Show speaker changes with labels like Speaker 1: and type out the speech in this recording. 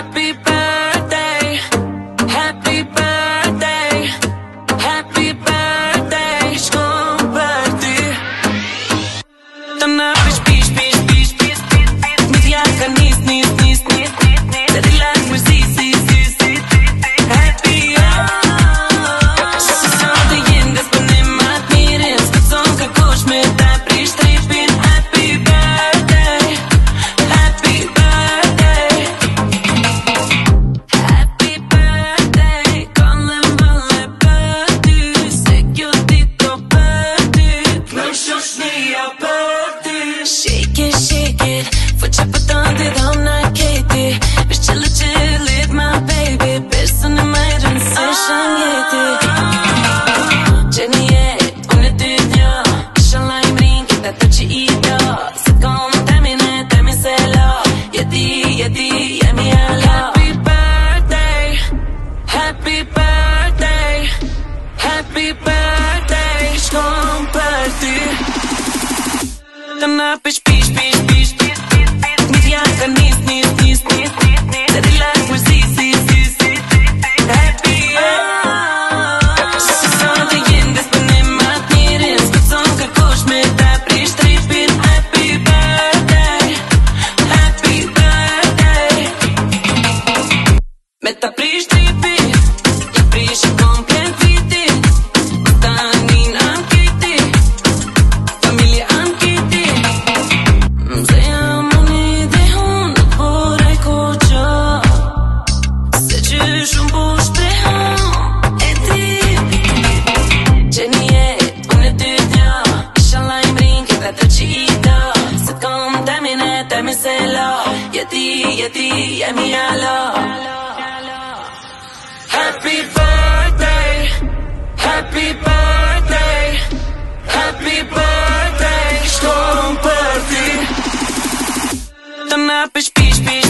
Speaker 1: Happy birthday, happy birthday, happy birthday, shkon për ty. Të na pish pish pish pish pish pish pish. Muzika ka nis nis nis nis nis nis. Të relax me si si si si si. Happy se sot e jenë nga s'pënim atë mirin. S'këtson ka kush me ta prish tripin. Happy birthday, happy birthday, happy birthday. Kollem vëlle për ty, se kjo dito për ty. Nuk shoshnia për ty. Shake it, shake it, fuqa për tëndi dhom na keti. Vesh qillit, my baby, besën e më rëndësishëm jeti. Gjeni jet, unë e ty t'njo, inshallah i mrin kita të që i do. Se t'kom temi se lo, jeti, jemi alo. Happy birthday, happy birthday, happy birthday, shkon për ty. Të na pish pish pish pish pish pish pish. Muzika ka nis nis nis nis nis nis. Të relax me si si si si si si. Happy se sot e jenë nga s'pënim atë mirin. S'këtson ka kush me ta prish tripin. Happy birthday, happy birthday. Me ta prish tripin, i prish komplet vitin. Tanin ankiti, familje ankiti. Mzeja muni dhe hun nuk poraj koqa. Se që shumë po shprehon e ti. Gjeni jet, unë e ty t'njo, inshallah i mrin kita të që i do. Se t'kom temi se lo, jeti, jemi alo. Happy birthday, happy birthday, happy birthday, shkon për ty. Të na pish pish pish